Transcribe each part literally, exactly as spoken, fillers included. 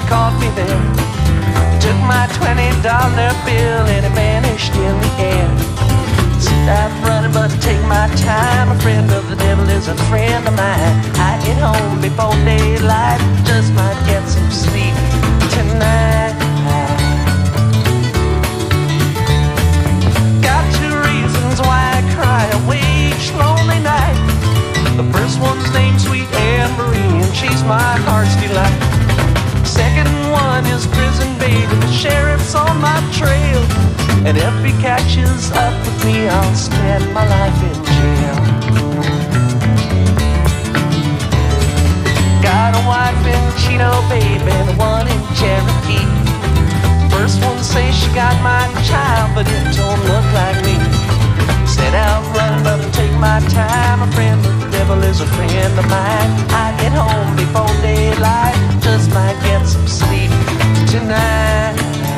caught me there. He took my twenty dollar bill and it vanished in the air. Said I'm running but to take my time. A friend of the devil is a friend of mine. I get home before daylight, just might get some sleep tonight. Got two reasons why I cry away each lonely night. The first one's named Sweet Anne Marie, and she's my heart's delight. Second one is prison baby, the sheriff's on my trail, and if he catches up with me, I'll spend my life in jail. Got a wife in Chino, baby, the one in Cherokee. First one says she got my child, but it don't look like me. Set out running, but I'll take my time. A friend of the devil is a friend of mine. I get home before daylight, just might get some sleep tonight.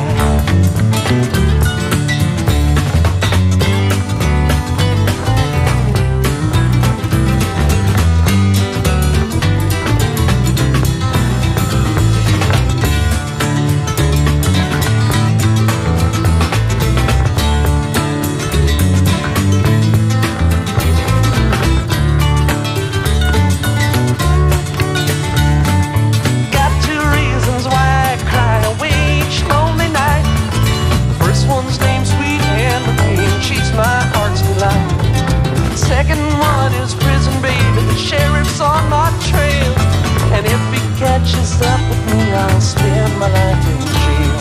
Second one is prison baby, the sheriff's on my trail, and if he catches up with me, I'll spend my life in jail.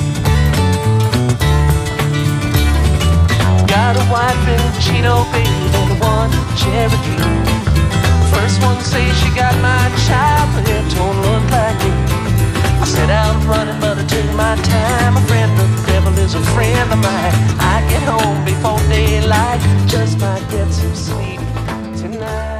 Got a wife in Chino, baby, and one in Cherokee. First one says she got my child, but it don't look like me. I set out running, but I took my time. A friend of the devil is a friend of mine. I get home before daylight, just might get some sleep tonight.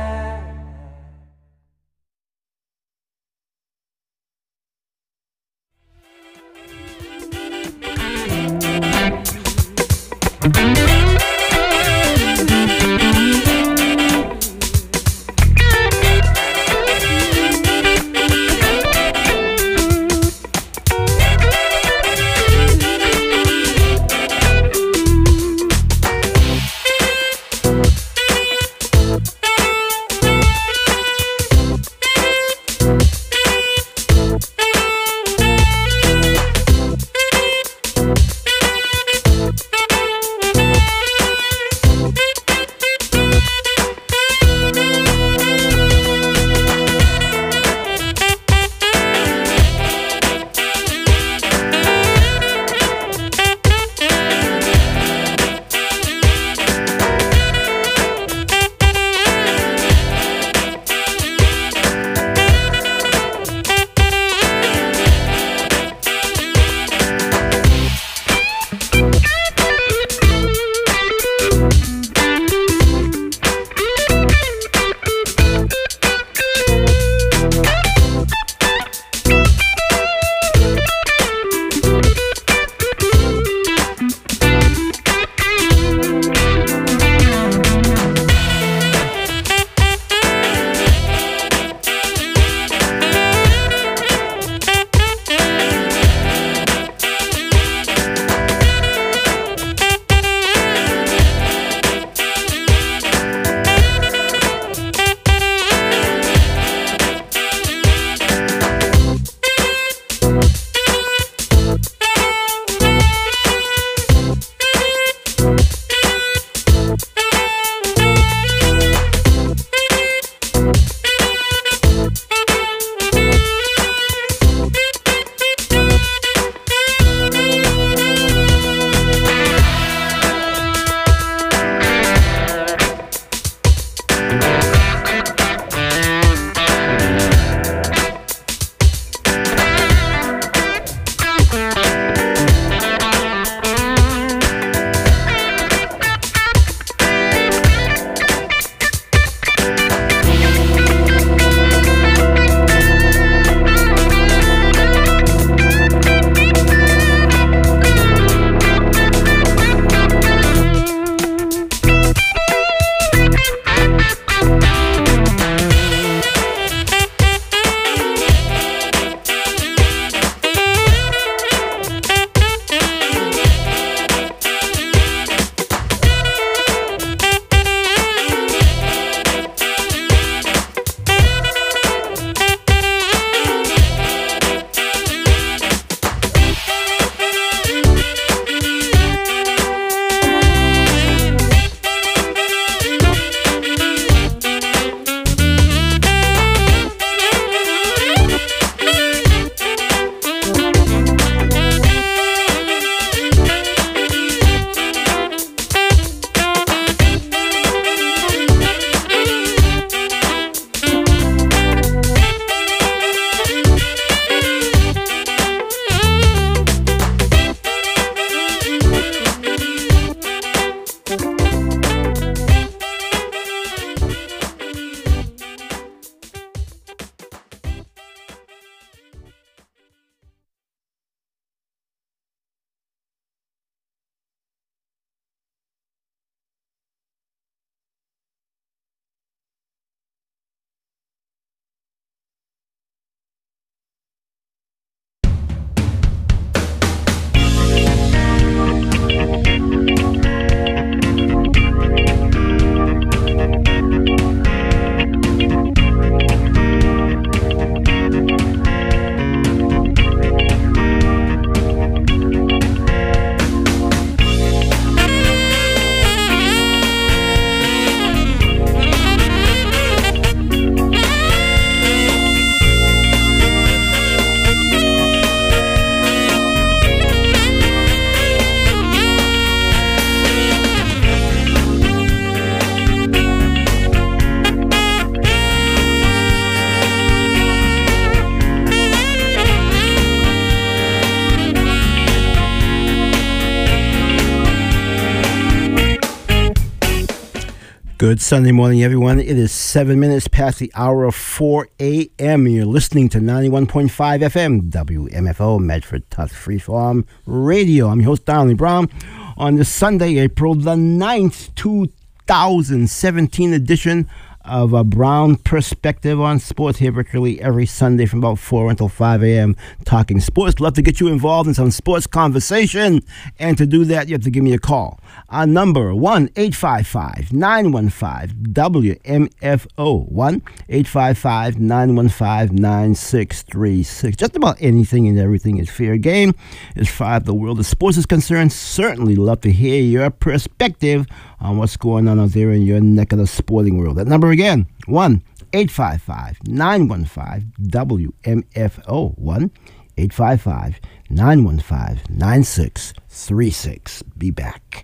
Good Sunday morning, everyone. It is seven minutes past the hour of four a.m. You're listening to ninety-one point five F M, W M F O, Medford Tusk Freeform Radio. I'm your host, Donald Brown, on the Sunday, April the ninth, two thousand seventeen edition of a Brown Perspective on Sports, here virtually every Sunday from about four until five a.m. talking sports. Love to get you involved in some sports conversation, and to do that, you have to give me a call. Our number, one eight five five, nine one five, W M F O, one eight five five, nine one five, nine six three six. Just about anything and everything is fair game as far as the world of sports is concerned. Certainly love to hear your perspective on what's going on out there in your neck of the sporting world. That number again, one eight five five, nine one five, W M F O, one eight five five, nine one five, nine six three six. Be back.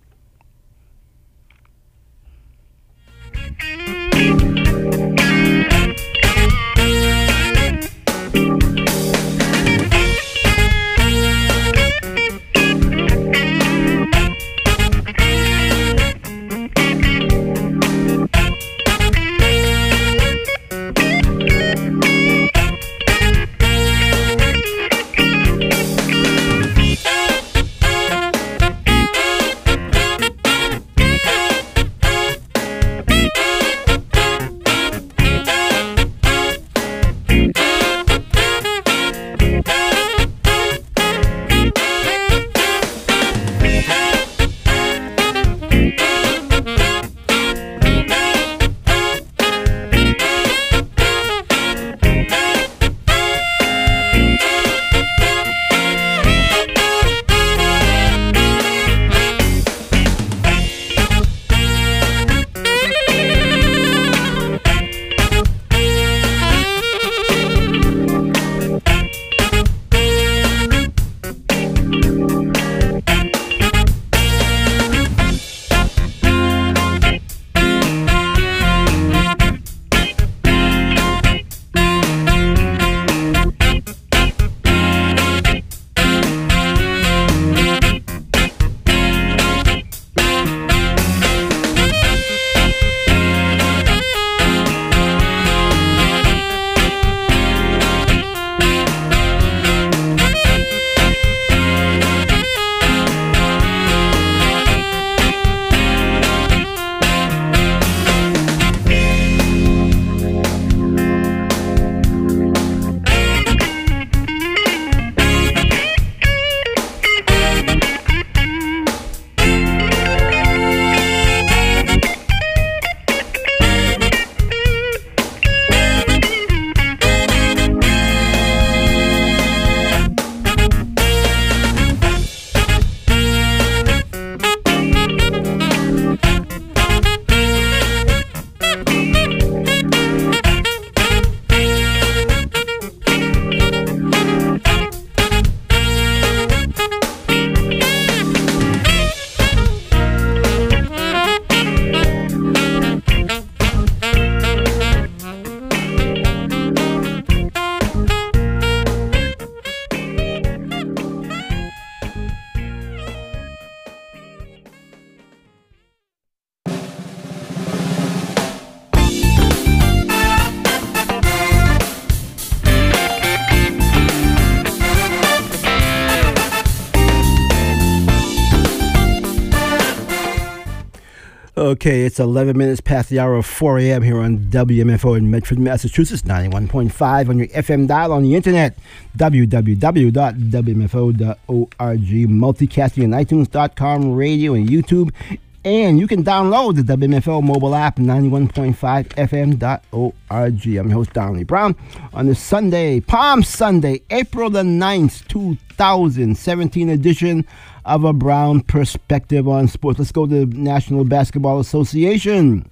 Okay, it's eleven minutes past the hour of four a.m. here on W M F O in Medford, Massachusetts, ninety-one point five on your F M dial, on the internet, w w w dot w m f o dot org, multicasting on iTunes dot com, radio and YouTube, and you can download the W M F O mobile app, ninety-one point five f m dot org. I'm your host, Donald Brown, on this Sunday, Palm Sunday, April the ninth, two thousand seventeen edition of a Brown Perspective on Sports. Let's go to the National Basketball Association.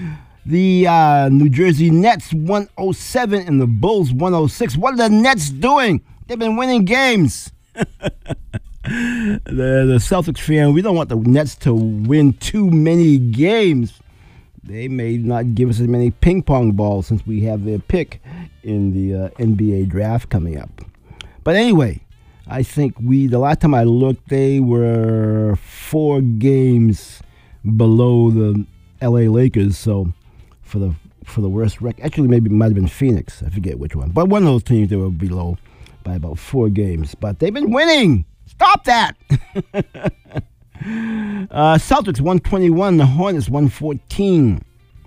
The uh, New Jersey Nets one oh seven and the Bulls one oh six. What are the Nets doing? They've been winning games. the, the Celtics fan, we don't want the Nets to win too many games. They may not give us as many ping pong balls since we have their pick in the uh, N B A draft coming up. But anyway, I think we, the last time I looked, they were four games below the L A Lakers. So for the for the worst record, actually maybe it might have been Phoenix. I forget which one, but one of those teams they were below by about four games. But they've been winning. Stop that. uh, Celtics one twenty-one. The Hornets one fourteen.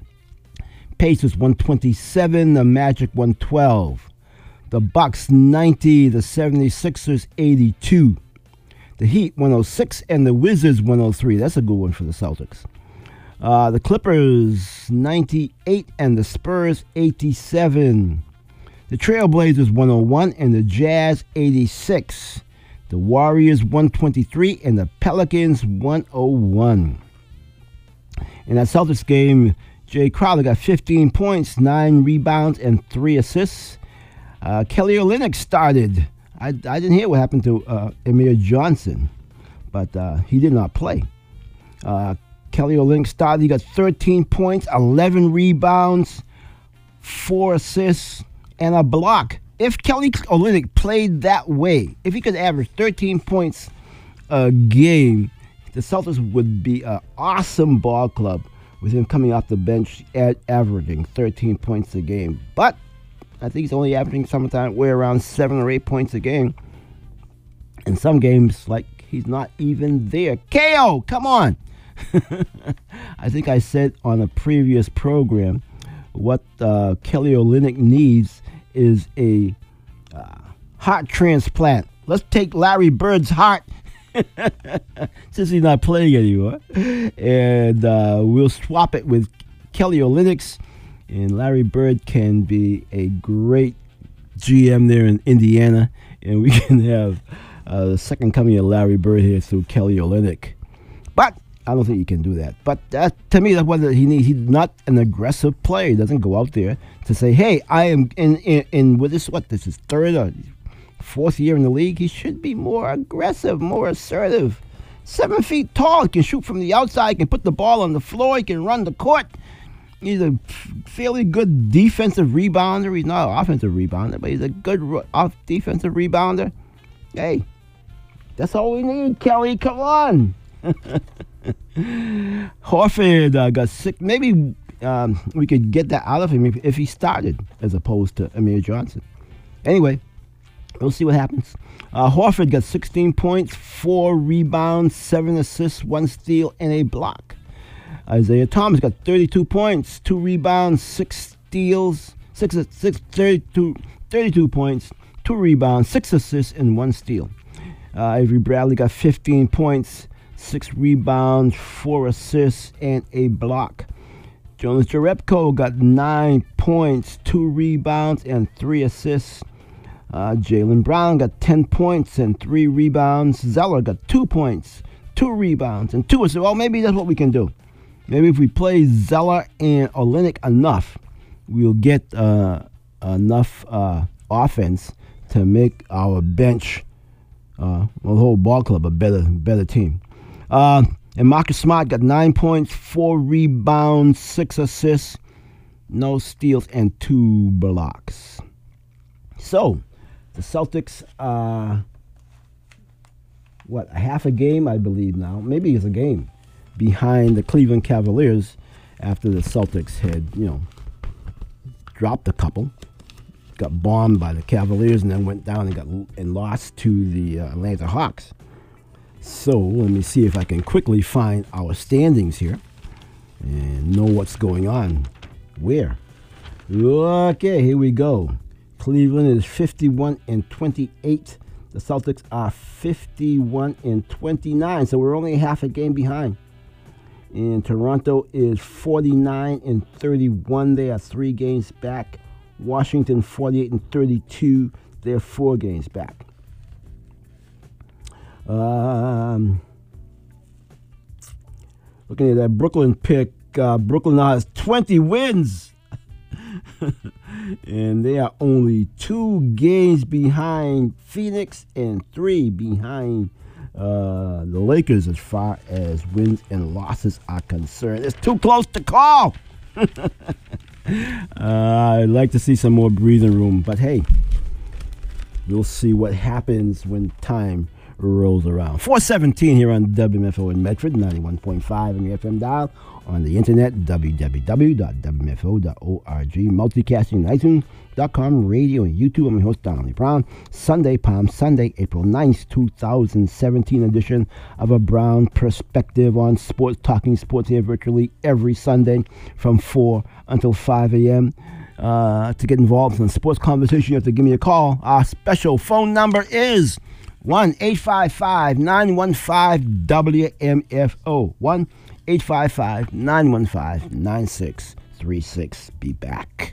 Pacers one twenty-seven. The Magic one twelve. The Bucks ninety. The seventy-sixers eighty-two. The Heat one oh six and the Wizards one oh three. That's a good one for the Celtics. Uh, the Clippers ninety-eight and the Spurs eighty-seven. The Trailblazers one oh one and the Jazz eighty-six. The Warriors one twenty-three and the Pelicans one oh one. In that Celtics game, Jay Crowder got fifteen points, nine rebounds, and three assists. Uh, Kelly Olynyk started. I, I didn't hear what happened to uh, Amir Johnson, but uh, he did not play. Uh, Kelly Olynyk started. He got thirteen points, eleven rebounds, four assists, and a block. If Kelly Olynyk played that way, if he could average thirteen points a game, the Celtics would be an awesome ball club with him coming off the bench at averaging thirteen points a game. But I think he's only averaging sometimes way around seven or eight points a game. In some games, like, he's not even there. K O, come on. I think I said on a previous program what uh, Kelly Olynyk needs is a uh, heart transplant. Let's take Larry Bird's heart since he's not playing anymore, and uh, we'll swap it with Kelly Olynyk's. And Larry Bird can be a great G M there in Indiana. And we can have uh, the second coming of Larry Bird here through Kelly Olynyk. But I don't think he can do that. But that, to me, that's what he needs. He's not an aggressive player. He doesn't go out there to say, hey, I am in, in, in what is what, this is third or fourth year in the league. He should be more aggressive, more assertive. Seven feet tall. He can shoot from the outside. He can put the ball on the floor. He can run the court. He's a fairly good defensive rebounder. He's not an offensive rebounder, but he's a good off defensive rebounder. Hey, that's all we need, Kelly. Come on. Horford uh, got sick. Maybe um, we could get that out of him if, if he started as opposed to Amir Johnson. Anyway, we'll see what happens. Uh, Horford got sixteen points, four rebounds, seven assists, one steal, and a block. Isaiah Thomas got thirty-two points, two rebounds, six steals, six, six, thirty-two, thirty-two points, two rebounds, six assists, and one steal. Uh, Avery Bradley got fifteen points, six rebounds, four assists, and a block. Jonas Jerebko got nine points, two rebounds, and three assists. Uh, Jaylen Brown got ten points and three rebounds. Zeller got two points, two rebounds, and two assists. Well, maybe that's what we can do. Maybe if we play Zeller and Olynyk enough, we'll get uh, enough uh, offense to make our bench, uh, well, the whole ball club, a better, better team. Uh, and Marcus Smart got nine points, four rebounds, six assists, no steals, and two blocks. So, the Celtics are, what, a half a game, I believe now. Maybe it's a game behind the Cleveland Cavaliers after the Celtics had, you know, dropped a couple, got bombed by the Cavaliers, and then went down and got and lost to the uh, Atlanta Hawks. So let me see if I can quickly find our standings here and know what's going on. Where? Okay, here we go. Cleveland is fifty-one and twenty-eight. The Celtics are fifty-one and twenty-nine, so we're only half a game behind. And Toronto is forty-nine and thirty-one. They are three games back. Washington forty-eight and thirty-two. They're four games back. Um, looking at that Brooklyn pick, uh, Brooklyn now has twenty wins. And they are only two games behind Phoenix and three behind uh, the Lakers as far as wins and losses are concerned. It's too close to call. uh, I'd like to see some more breathing room, but hey, we'll see what happens when time rolls around. four seventeen here on W M F O in Medford, ninety-one point five on your F M dial. On the internet, w w w dot w m f o dot org. Multicasting, iTunes dot com, radio, and YouTube. I'm your host, Donald Brown. Sunday, Palm Sunday, April ninth, twenty seventeen edition of A Brown Perspective on Sports, talking sports here virtually every Sunday from four until five a.m. Uh, to get involved in the sports conversation, you have to give me a call. Our special phone number is one eight five five, nine one five, W M F O. one eight five five, nine one five, nine six three six. Be back.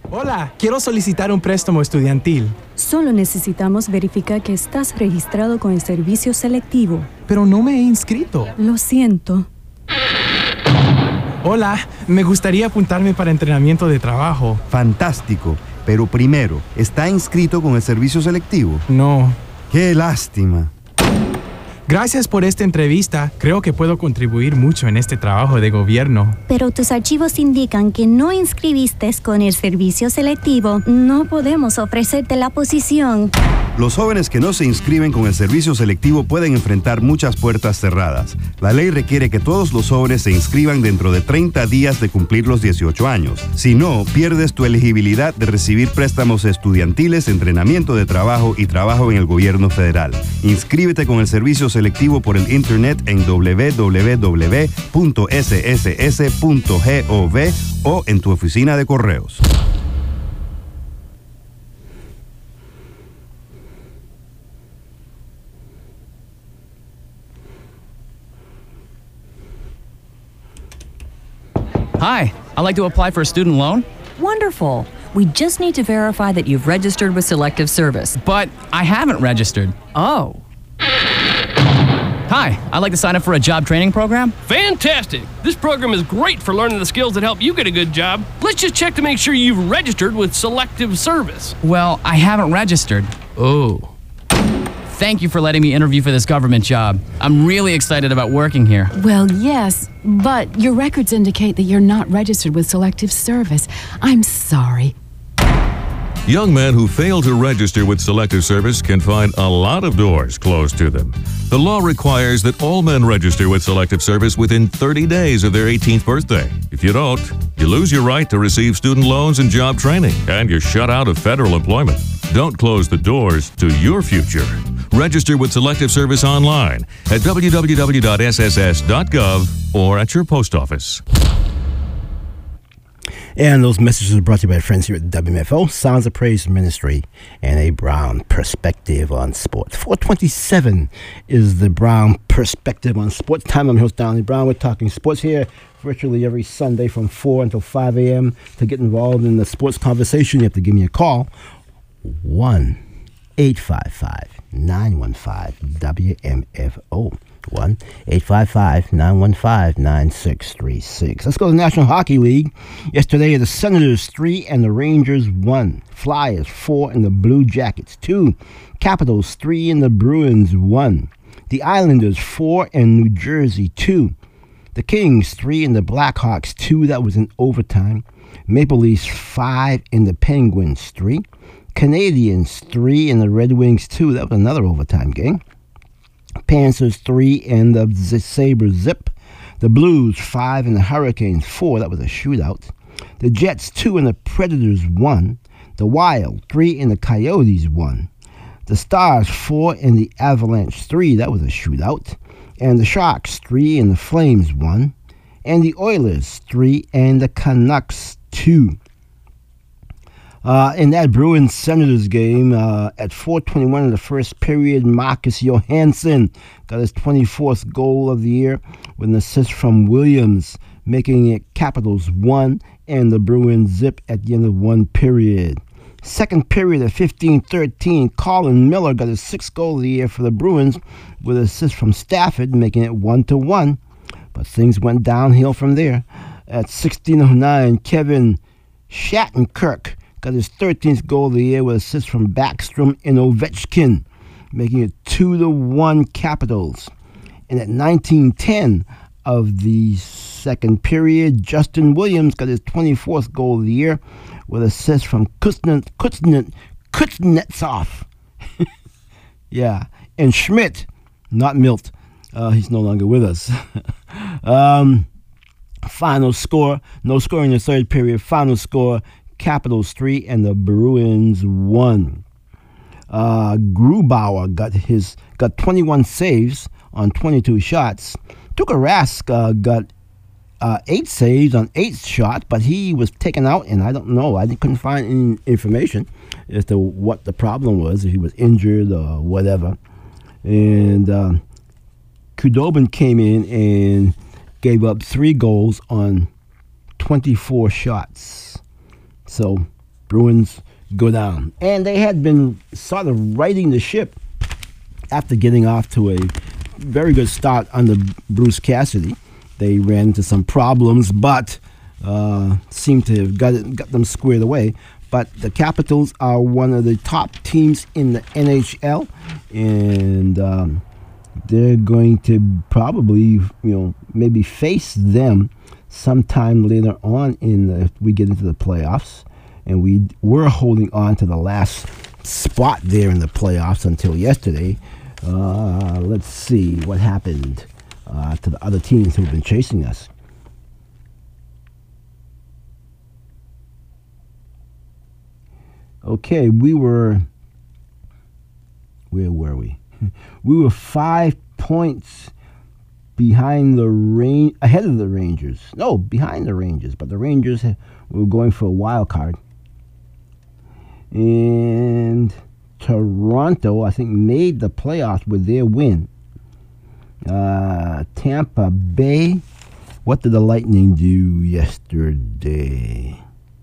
Hola, quiero solicitar un préstamo estudiantil. Solo necesitamos verificar que estás registrado con el servicio selectivo. Pero no me he inscrito. Lo siento. Hola, me gustaría apuntarme para entrenamiento de trabajo. Fantástico, pero primero, ¿está inscrito con el servicio selectivo? No. ¡Qué lástima! Gracias por esta entrevista. Creo que puedo contribuir mucho en este trabajo de gobierno. Pero tus archivos indican que no inscribiste con el servicio selectivo. No podemos ofrecerte la posición. Los jóvenes que no se inscriben con el servicio selectivo pueden enfrentar muchas puertas cerradas. La ley requiere que todos los jóvenes se inscriban dentro de treinta días de cumplir los dieciocho años. Si no, pierdes tu elegibilidad de recibir préstamos estudiantiles, entrenamiento de trabajo y trabajo en el gobierno federal. Inscríbete con el servicio selectivo por el internet en doble u doble u doble u punto ese ese ese punto gov o en tu oficina de correos. Hi, I'd like to apply for a student loan. Wonderful. We just need to verify that you've registered with Selective Service. But I haven't registered. Oh. Hi, I'd like to sign up for a job training program. Fantastic! This program is great for learning the skills that help you get a good job. Let's just check to make sure you've registered with Selective Service. Well, I haven't registered. Oh. Thank you for letting me interview for this government job. I'm really excited about working here. Well, yes, but your records indicate that you're not registered with Selective Service. I'm sorry. Young men who fail to register with Selective Service can find a lot of doors closed to them. The law requires that all men register with Selective Service within thirty days of their eighteenth birthday. If you don't, you lose your right to receive student loans and job training, and you're shut out of federal employment. Don't close the doors to your future. Register with Selective Service online at w w w dot s s s dot gov or at your post office. And those messages are brought to you by friends here at W M F O, Sounds of Praise Ministry, and a Brown Perspective on Sports. four twenty-seven is the Brown Perspective on Sports time. I'm your host, Donnie Brown. We're talking sports here virtually every Sunday from four until five a.m. To get involved in the sports conversation, you have to give me a call. one eight five five nine one five W M F O. one eight five five nine one five nine six three six. Let's go to the National Hockey League. Yesterday, the Senators three and the Rangers one. Flyers four and the Blue Jackets two. Capitals three and the Bruins one. The Islanders four and New Jersey two. The Kings three and the Blackhawks two. That was in overtime. Maple Leafs five and the Penguins three. Canadians three and the Red Wings two. That was another overtime game. Panthers three and the Sabres zip. The Blues five and the Hurricanes four. That was a shootout. The Jets two and the Predators one. The Wild three and the Coyotes one. The Stars four and the Avalanche three. That was a shootout. And the Sharks three and the Flames one. And the Oilers three and the Canucks two. Uh, in that Bruins-Senators game, uh, at four twenty-one in the first period, Marcus Johansson got his twenty-fourth goal of the year with an assist from Williams, making it Capitals one and the Bruins zip at the end of one period. Second period at fifteen thirteen, Colin Miller got his sixth goal of the year for the Bruins with an assist from Stafford, making it one to one. But things went downhill from there. At sixteen oh nine, Kevin Shattenkirk got his thirteenth goal of the year with assist from Backstrom and Ovechkin, making it two to one Capitals. And at nineteen ten of the second period, Justin Williams got his twenty-fourth goal of the year with assist from Kuznets, Kuznets, Kuznetsov. Yeah, and Schmidt, not Milt. Uh, he's no longer with us. um, final score, no score in the third period. Final score, Capitals three and the Bruins one. Uh, Grubauer got his got twenty-one saves on twenty-two shots. Tuukka Rask uh, got uh, eight saves on eight shots, but he was taken out, and I don't know. I couldn't find any information as to what the problem was, if he was injured or whatever. And uh, Khudobin came in and gave up three goals on twenty-four shots. So Bruins go down. And they had been sort of righting the ship after getting off to a very good start under Bruce Cassidy. They ran into some problems, but uh, seemed to have got, it, got them squared away. But the Capitals are one of the top teams in the N H L, and um, they're going to probably, you know, maybe face them sometime later on in the, if we get into the playoffs. And we were holding on to the last spot there in the playoffs until yesterday. Uh, let's see what happened uh, to the other teams who've been chasing us. Okay, we were, where were we? We were five points behind the rain, ahead of the Rangers. No, behind the Rangers, but the Rangers were going for a wild card. And Toronto, I think, made the playoffs with their win. Uh, Tampa Bay, what did the Lightning do yesterday?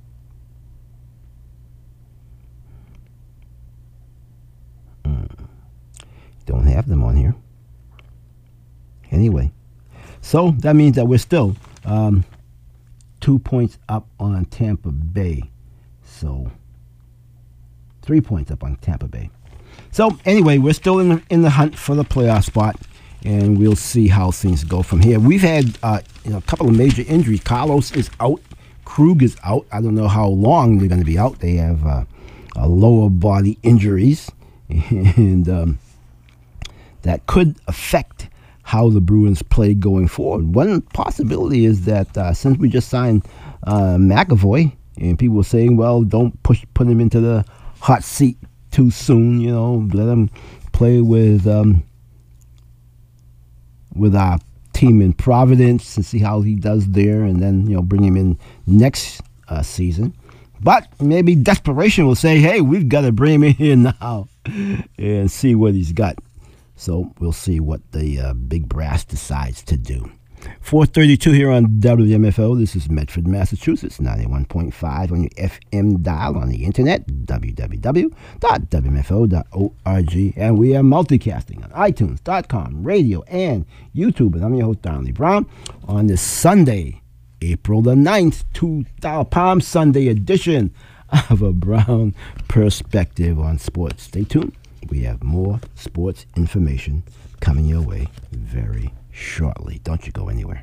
Don't have them on here. Anyway, so that means that we're still um, two points up on Tampa Bay. So three points up on Tampa Bay. So anyway, we're still in the, in the hunt for the playoff spot, and we'll see how things go from here. We've had uh, you know, a couple of major injuries. Carlos is out. Krug is out. I don't know how long they're going to be out. They have uh, uh, lower body injuries, and um, that could affect how the Bruins play going forward. One possibility is that uh, since we just signed uh, McAvoy, and people were saying, well, don't push put him into the hot seat too soon, you know, let him play with um, with our team in Providence and see how he does there, and then, you know, bring him in next uh, season. But maybe desperation will say, hey, we've got to bring him in here now and see what he's got. So we'll see what the uh, big brass decides to do. four thirty-two here on W M F O. This is Medford, Massachusetts, ninety-one point five on your F M dial, on the internet, w w w dot w m f o dot org. And we are multicasting on iTunes dot com, radio, and YouTube. And I'm your host, Donnie Brown, on this Sunday, April the ninth, two thousand, Palm Sunday edition of A Brown Perspective on Sports. Stay tuned. We have more sports information coming your way very shortly. Don't you go anywhere.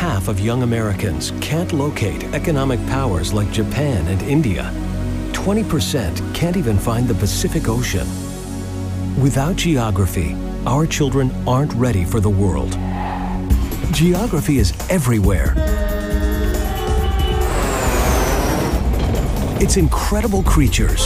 half of young Americans can't locate economic powers like Japan and India. twenty percent can't even find the Pacific Ocean. Without geography, our children aren't ready for the world. Geography is everywhere. It's incredible creatures,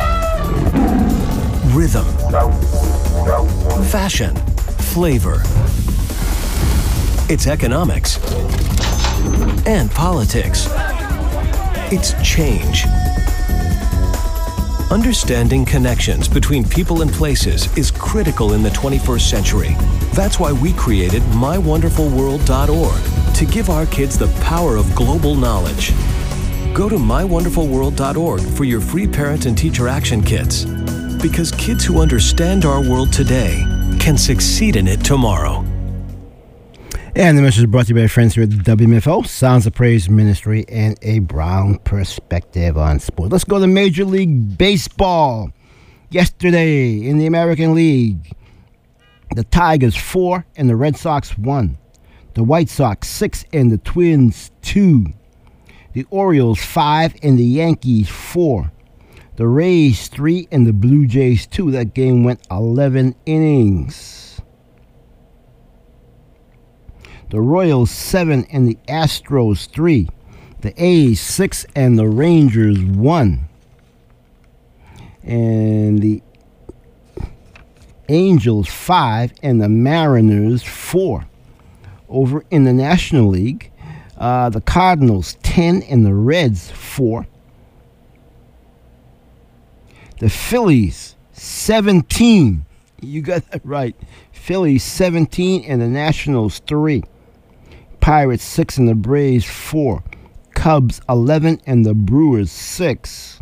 rhythm, fashion, flavor. It's economics and politics. It's change. Understanding connections between people and places is critical in the twenty-first century. That's why we created my wonderful world dot org to give our kids the power of global knowledge. Go to my wonderful world dot org for your free parent and teacher action kits. Because kids who understand our world today can succeed in it tomorrow. And the message is brought to you by friends here at W M F O, Sounds of Praise Ministry, and a Brown Perspective on Sport. Let's go to Major League Baseball. Yesterday in the American League, the Tigers four and the Red Sox one. The White Sox six and the Twins two. The Orioles five and the Yankees four. The Rays three and the Blue Jays two. That game went eleven innings. The Royals seven and the Astros three. The A's six and the Rangers one. And the Angels five and the Mariners four. Over in the National League, uh, the Cardinals ten and the Reds four. The Phillies seventeen. You got that right. Phillies seventeen and the Nationals three. Pirates six and the Braves four. Cubs eleven and the Brewers six.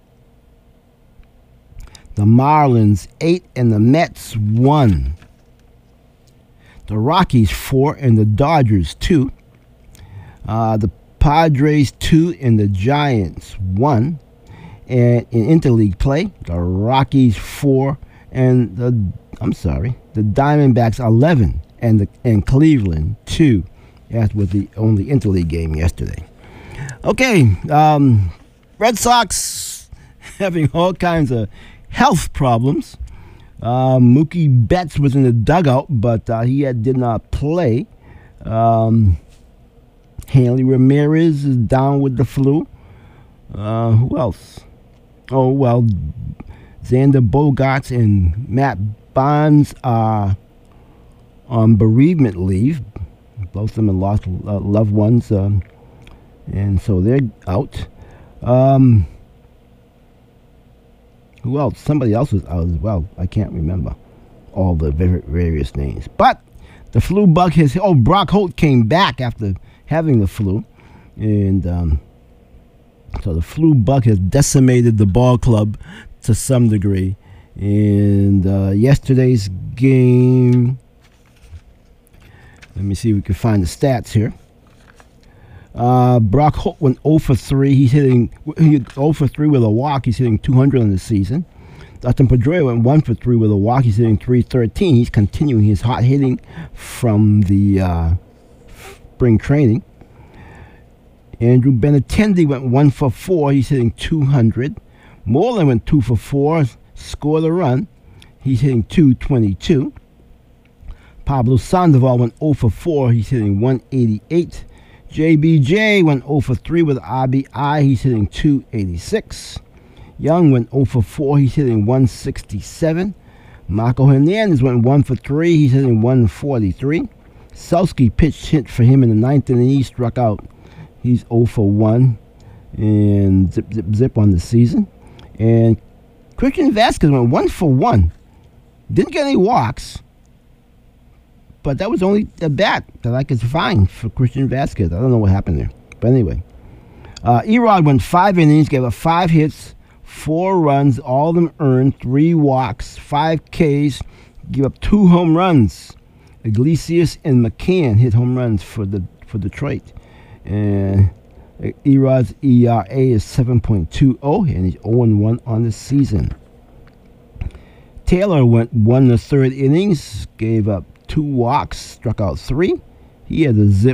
The Marlins eight and the Mets one. The Rockies four and the Dodgers two. Uh, the Padres two and the Giants one. And in interleague play, the Rockies four and the I'm sorry, the Diamondbacks eleven and the and Cleveland two. That was the only interleague game yesterday. Okay, um, Red Sox having all kinds of health problems. Uh, Mookie Betts was in the dugout, but uh, he had, did not play. Um, Hanley Ramirez is down with the flu. Uh, who else? Oh, well, Xander Bogaerts and Matt Barnes are on bereavement leave. Both of them have lost uh, loved ones, um, and so they're out. Um, who else? Somebody else was out as well. I can't remember all the various names. But the flu bug has... Oh, Brock Holt came back after having the flu. And um, so the flu bug has decimated the ball club to some degree. And uh, yesterday's game... Let me see if we can find the stats here. Uh, Brock Holt went zero for three. He's hitting he zero for three with a walk. He's hitting two hundred on the season. Dustin Pedroia went one for three with a walk. He's hitting three thirteen. He's continuing his hot hitting from the uh, spring training. Andrew Benintendi went one for four. He's hitting two hundred. Moreland went two for four. Scored a run. He's hitting two twenty-two. Pablo Sandoval went zero for four. He's hitting one eighty-eight. J B J went zero for three with R B I. He's hitting two eighty-six. Young went zero for four. He's hitting one sixty-seven. Marco Hernandez went one for three. He's hitting one forty-three. Selsky pitched hit for him in the ninth inning. He struck out. He's zero for one. And zip, zip, zip on the season. And Christian Vasquez went one for one. Didn't get any walks. But that was only a bat that I could find for Christian Vasquez. I don't know what happened there. But anyway. Uh, Erod went five innings, gave up five hits, four runs, all of them earned, three walks, five Ks, gave up two home runs. Iglesias and McCann hit home runs for the for Detroit. And Erod's E R A is seven point two oh, and he's oh and one on the season. Taylor went one and a third innings, gave up two walks, struck out three. He had a zip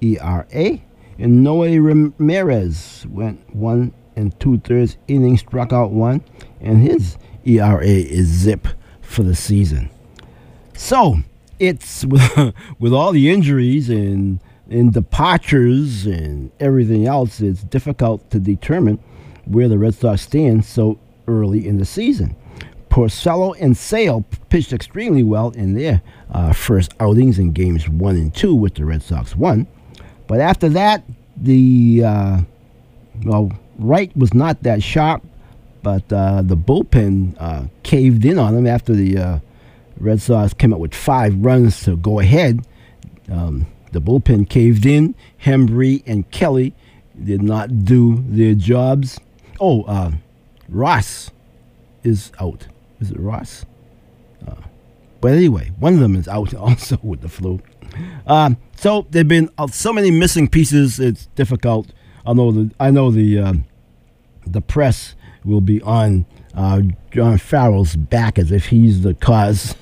E R A. And Noe Ramirez went one and two thirds innings, struck out one, and his E R A is zip for the season. So it's with all the injuries and, and departures and everything else, it's difficult to determine where the Red Sox stand so early in the season. Porcello and Sale pitched extremely well in their uh, first outings in games one and two, which the Red Sox won. But after that, the uh, well, Wright was not that sharp, but uh, the bullpen uh, caved in on him after the uh, Red Sox came up with five runs to go ahead. Um, the bullpen caved in. Hembree and Kelly did not do their jobs. Oh, uh, Ross is out. Is it Ross? Uh, but anyway, one of them is out also with the flu. Um, so there've been uh, so many missing pieces. It's difficult. I know the I know the uh, the press will be on uh, John Farrell's back as if he's the cause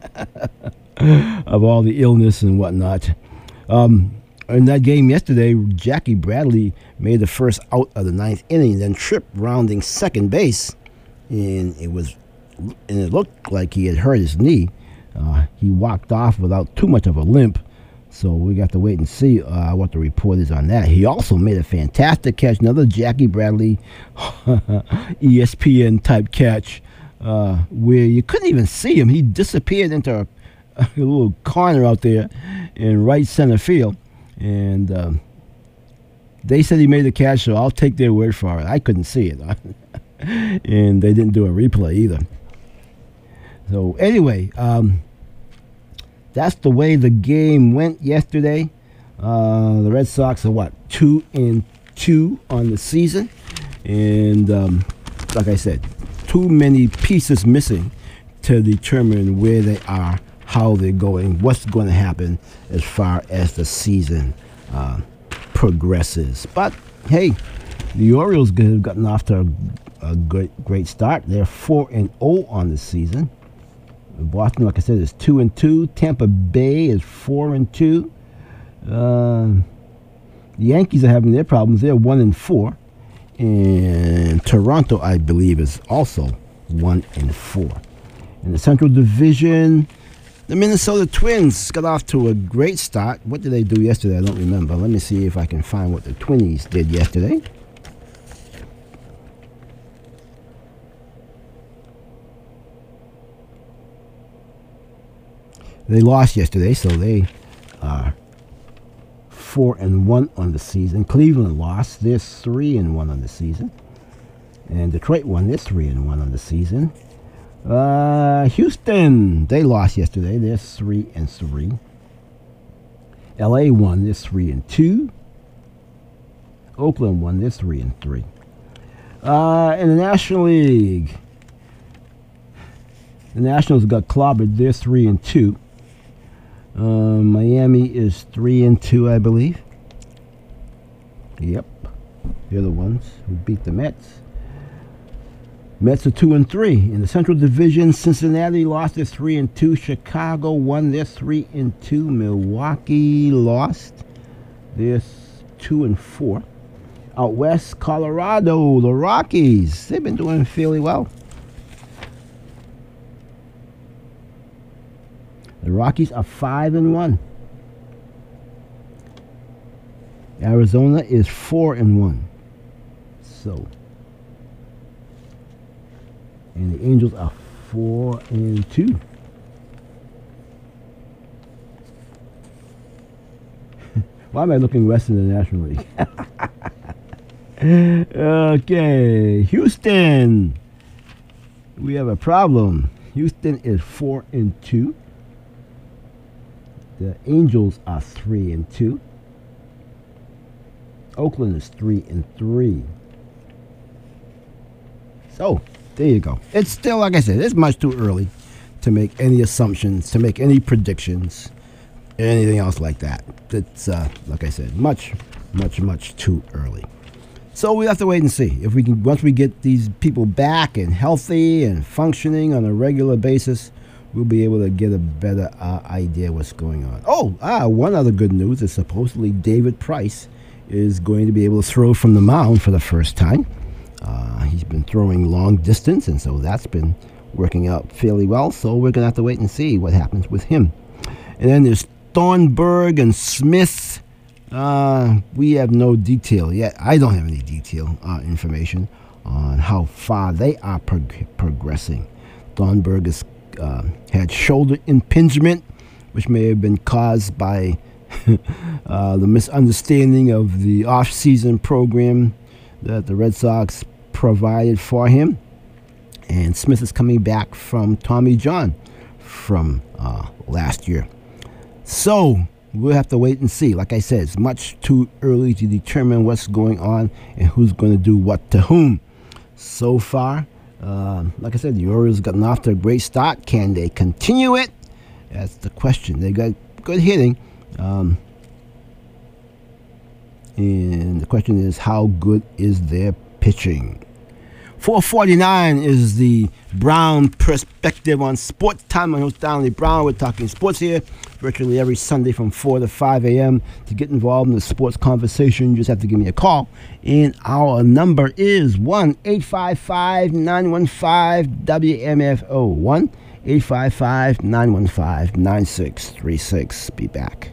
of all the illness and whatnot. Um, in that game yesterday, Jackie Bradley made the first out of the ninth inning, then tripped rounding second base, and it was. And it looked like he had hurt his knee. Uh, he walked off without too much of a limp, so we got to wait and see uh, what the report is on that. He also made a fantastic catch, another Jackie Bradley E S P N type catch, uh, where you couldn't even see him. He disappeared into a, a little corner out there in right center field, and um, they said he made the catch, so I'll take their word for it. I couldn't see it, and they didn't do a replay either. So anyway, um, that's the way the game went yesterday. Uh, the Red Sox are what, two and two on the season, and um, like I said, too many pieces missing to determine where they are, how they're going, what's going to happen as far as the season uh, progresses. But hey, the Orioles have gotten off to a, a great, great start. They're four and zero on the season. Boston, like I said, is two and two. Tampa Bay is four and two. Uh, the Yankees are having their problems. They're one and four, and Toronto, I believe, is also one and four. In the Central Division, the Minnesota Twins got off to a great start. What did they do yesterday? I don't remember. Let me see if I can find what the Twinnies did yesterday. They lost yesterday, so they are four and one on the season. Cleveland lost; they're three and one on the season. And Detroit won; they're three and one on the season. Uh, Houston, they lost yesterday; they're three and three. L A won; they're three and two. Oakland won; they're three and three. Uh, in the National League, the Nationals got clobbered; they're three and two. Uh, Miami is three and two, I believe. Yep, they're the ones who beat the Mets. Mets are two and three in the Central Division. Cincinnati lost; they're three and two. Chicago won; they're three and two. Milwaukee lost; they're two and four. Out west, Colorado, the Rockies, they've been doing fairly well. The Rockies are five and one. Arizona is four and one. So, and the Angels are four and two. Why am I looking west in the National League? Okay, Houston. We have a problem. Houston is four and two. The Angels are three and two. Oakland is three and three. So there you go. It's still, like I said, it's much too early to make any assumptions, to make any predictions, anything else like that. It's uh, like I said, much, much, much too early. So we have to wait and see if we can. Once we get these people back and healthy and functioning on a regular basis, we'll be able to get a better uh, idea what's going on. Oh, ah, one other good news is supposedly David Price is going to be able to throw from the mound for the first time. Uh, he's been throwing long distance, and so that's been working out fairly well. So we're going to have to wait and see what happens with him. And then there's Thornburg and Smith. Uh, we have no detail yet. I don't have any detail uh, information on how far they are prog- progressing. Thornburg has uh, had shoulder impingement, which may have been caused by uh, the misunderstanding of the off-season program that the Red Sox provided for him. And Smith is coming back from Tommy John from uh, last year. So we'll have to wait and see. Like I said, it's much too early to determine what's going on and who's going to do what to whom. So far, uh, like I said, the Orioles gotten off to a great start. Can they continue it? That's the question. They got good hitting. Um, and the question is, how good is their pitching? four forty-nine is the Brown Perspective on Sports Time. My host, Donnie Brown. We're talking sports here virtually every Sunday from four to five a.m. To get involved in the sports conversation, you just have to give me a call. And our number is one eight five five, nine one five, W M F O. one eight five five, nine one five, nine six three six. Be back.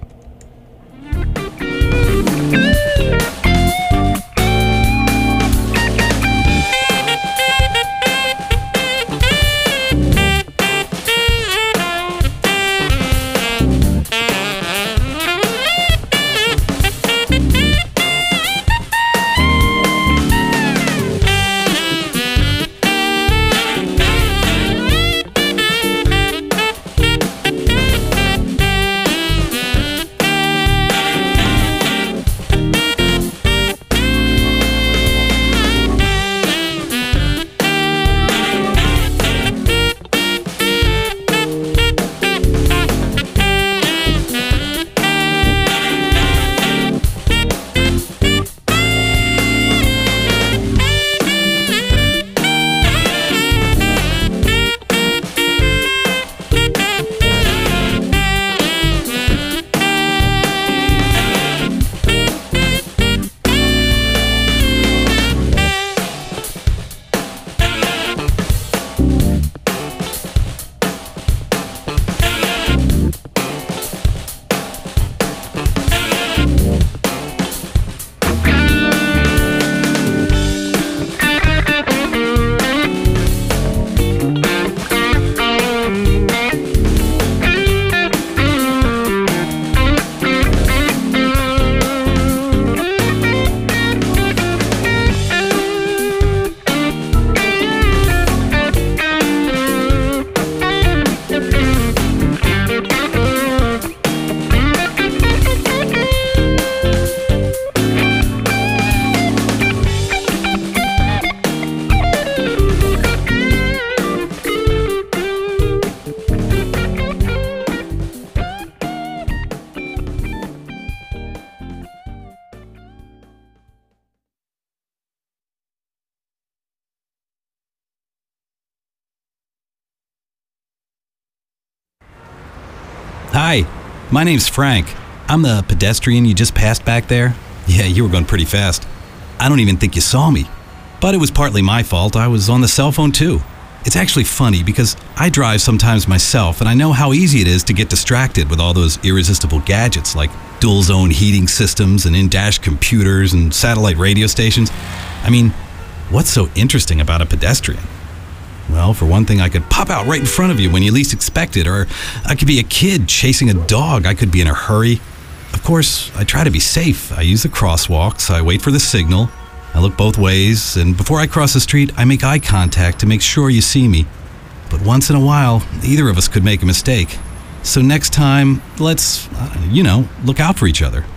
Hi, my name's Frank. I'm the pedestrian you just passed back there. Yeah, you were going pretty fast. I don't even think you saw me. But it was partly my fault. I was on the cell phone too. It's actually funny because I drive sometimes myself, and I know how easy it is to get distracted with all those irresistible gadgets like dual zone heating systems and in-dash computers and satellite radio stations. I mean, what's so interesting about a pedestrian? Well, for one thing, I could pop out right in front of you when you least expect it, or I could be a kid chasing a dog. I could be in a hurry. Of course, I try to be safe. I use the crosswalks, I wait for the signal, I look both ways, and before I cross the street, I make eye contact to make sure you see me. But once in a while, either of us could make a mistake. So next time, let's, uh, you know, look out for each other.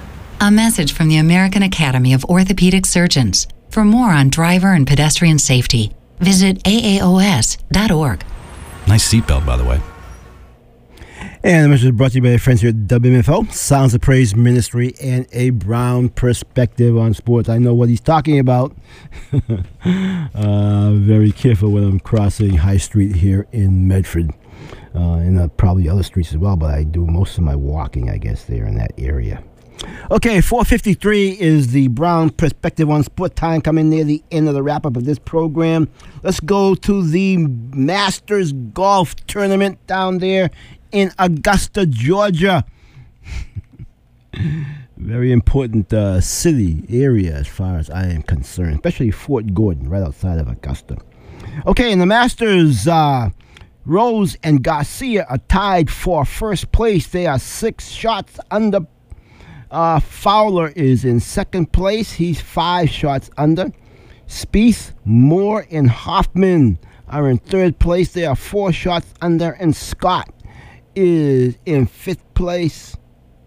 A message from the American Academy of Orthopedic Surgeons. For more on driver and pedestrian safety, visit A A O S dot org. Nice seatbelt, by the way. And the message is brought to you by our friends here at W M F O, Sounds of Praise Ministry, and a Brown Perspective on Sports. I know what he's talking about. uh, very careful when I'm crossing High Street here in Medford. uh, and uh, probably other streets as well, but I do most of my walking, I guess, there in that area. Okay, four fifty-three is the Brown Perspective on Sport Time, coming near the end of the wrap-up of this program. Let's go to the Masters Golf Tournament down there in Augusta, Georgia. Very important uh, city area as far as I am concerned, especially Fort Gordon, right outside of Augusta. Okay, in the Masters, uh, Rose and Garcia are tied for first place. They are six shots under. Uh, Fowler is in second place. He's five shots under. Spieth, Moore, and Hoffman are in third place. They are four shots under. And Scott is in fifth place.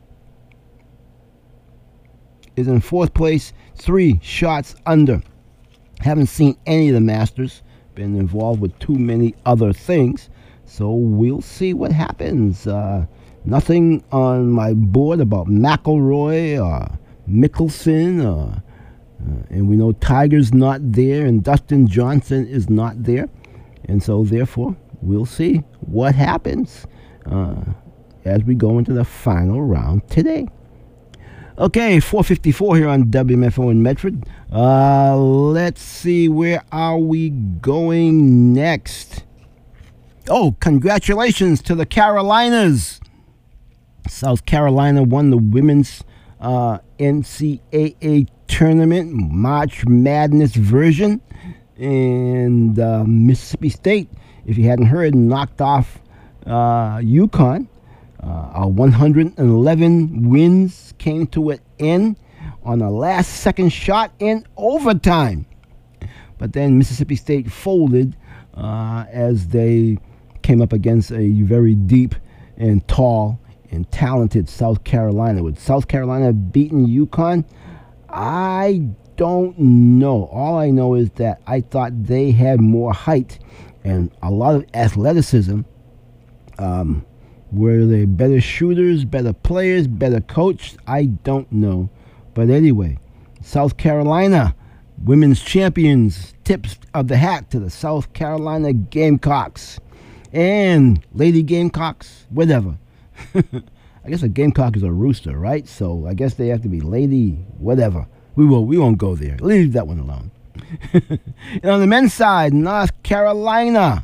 Is in fourth place, three shots under. Haven't seen any of the Masters. Been involved with too many other things. So we'll see what happens. Uh, nothing on my board about McIlroy or Mickelson. Or, uh, and we know Tiger's not there and Dustin Johnson is not there. And so therefore, we'll see what happens uh, as we go into the final round today. Okay, four fifty-four here on W M F O in Medford. Uh, let's see, where are we going next? Oh, congratulations to the Carolinas. South Carolina won the women's uh, N C double A tournament, March Madness version. And uh, Mississippi State, if you hadn't heard, knocked off uh, UConn. Uh, our one hundred eleven wins came to an end on a last-second shot in overtime. But then Mississippi State folded uh, as they came up against a very deep and tall and talented South Carolina. With South Carolina beating UConn, I don't know. All I know is that I thought they had more height and a lot of athleticism. Um... Were they better shooters, better players, better coached? I don't know. But anyway, South Carolina, women's champions, tips of the hat to the South Carolina Gamecocks. And Lady Gamecocks, whatever. I guess a Gamecock is a rooster, right? So I guess they have to be Lady whatever. We, will, we won't go there. Leave that one alone. And on the men's side, North Carolina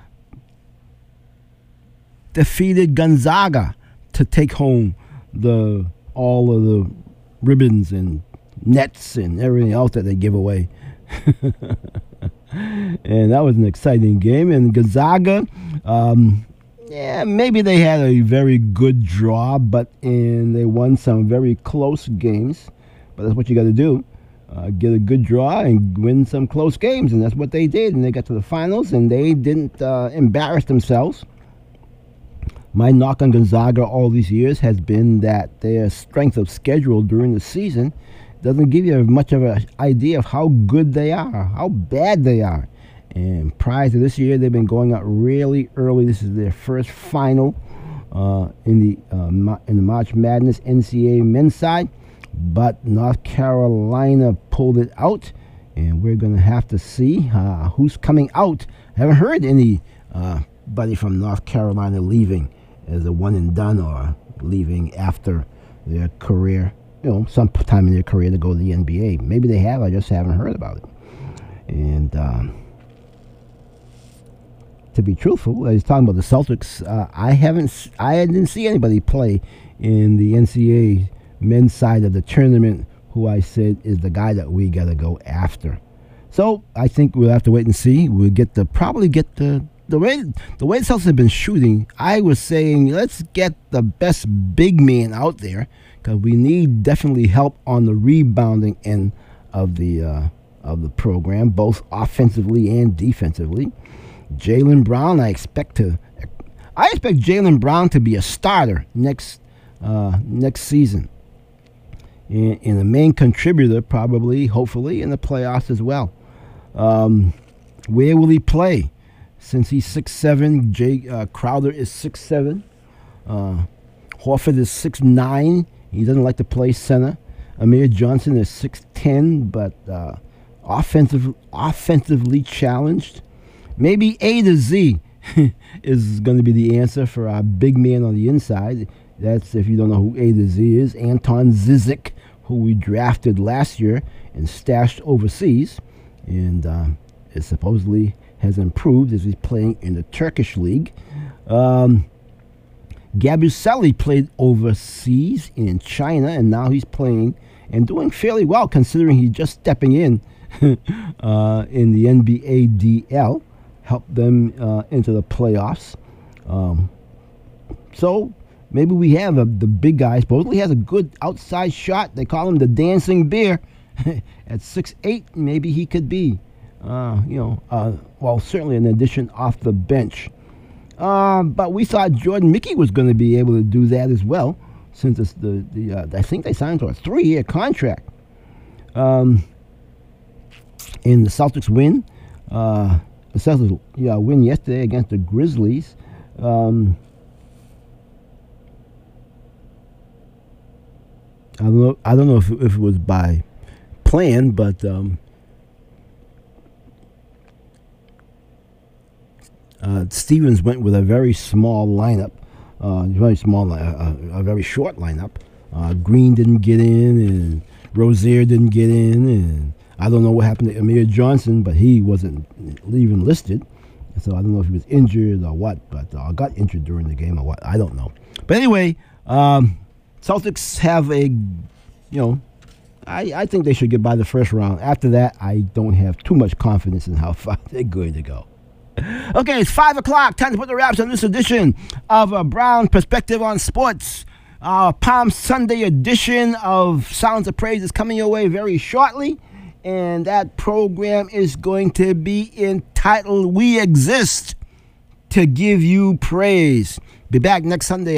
defeated Gonzaga to take home the all of the ribbons and nets and everything else that they give away. And that was an exciting game. And Gonzaga, um, yeah, maybe they had a very good draw, but and they won some very close games. But that's what you got to do. Uh, get a good draw and win some close games. And that's what they did. And they got to the finals, and they didn't uh, embarrass themselves. My knock on Gonzaga all these years has been that their strength of schedule during the season doesn't give you much of an idea of how good they are, how bad they are. And prior to this year, they've been going out really early. This is their first final uh, in the uh, in the March Madness N C double A men's side. But North Carolina pulled it out, and we're going to have to see uh, who's coming out. I haven't heard any uh, buddy from North Carolina leaving as a one and done or leaving after their career, you know, sometime in their career to go to the N B A. Maybe they have, I just haven't heard about it. And um, to be truthful, I was talking about the Celtics. Uh, I haven't, I didn't see anybody play in the N C double A men's side of the tournament who I said is the guy that we got to go after. So I think we'll have to wait and see. We'll get the probably get the The way the way the Celtics have been shooting, I was saying let's get the best big man out there because we need definitely help on the rebounding end of the uh, of the program, both offensively and defensively. Jaylen Brown, I expect to, I expect Jaylen Brown to be a starter next uh, next season, and, and a main contributor probably, hopefully, in the playoffs as well. Um, where will he play? Since he's six seven, Jay uh, Crowder is six seven, uh, Horford is six nine. He doesn't like to play center. Amir Johnson is six ten, but uh, offensive, offensively challenged. Maybe A to Z. is going to be the answer for our big man on the inside. That's, if you don't know who A to Z is, Anton Zizic, who we drafted last year and stashed overseas. And uh, it supposedly has improved as he's playing in the Turkish league. Um, Gabuselli played overseas in China, and now he's playing and doing fairly well, considering he's just stepping in uh, in the N B A D L, helped them uh, into the playoffs. Um, so maybe we have a, the big guy. Supposedly has a good outside shot. They call him the dancing bear. At six eight, maybe he could be, uh, you know, uh, well, certainly an addition off the bench. Um, but we thought Jordan Mickey was going to be able to do that as well, since it's the, the uh, I think they signed to a three-year contract. Um, and the Celtics win. Uh, the Celtics yeah, win yesterday against the Grizzlies. Um, I don't know. I don't know if if it was by plan, but um, uh, Stevens went with a very small lineup, uh, very small, uh, a very short lineup. Uh, Green didn't get in, and Rozier didn't get in, and I don't know what happened to Amir Johnson, but he wasn't even listed. So I don't know if he was injured or what, but uh, got injured during the game or what. I don't know. But anyway, um, Celtics have a, you know, I, I think they should get by the first round. After that, I don't have too much confidence in how far they're going to go. Okay, it's five o'clock. Time to put the wraps on this edition of a Brown Perspective on Sports. Our Palm Sunday edition of Sounds of Praise is coming your way very shortly. And that program is going to be entitled We Exist to Give You Praise. Be back next Sunday.